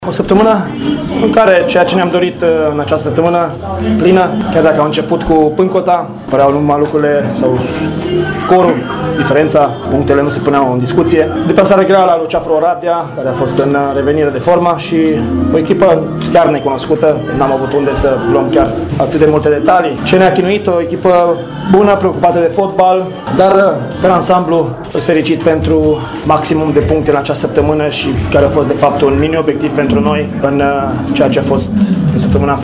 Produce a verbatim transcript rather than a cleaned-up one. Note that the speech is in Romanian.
O săptămână în care ceea ce ne-am dorit în această săptămână plină, chiar dacă au început cu pâncota, păreau numai lucrurile sau scorul, diferența, punctele nu se puneau în discuție. Deplasare grea la Luceafărul Oradea, care a fost în revenire de formă și o echipă chiar necunoscută, n-am avut unde să luăm chiar atât de multe detalii. Ce ne-a chinuit, o echipă bună, preocupată de fotbal, dar pe ansamblu sunt fericit pentru maximum de puncte în această săptămână și care a fost de fapt un mini-obiectiv pentru noi în ceea ce a fost în săptămâna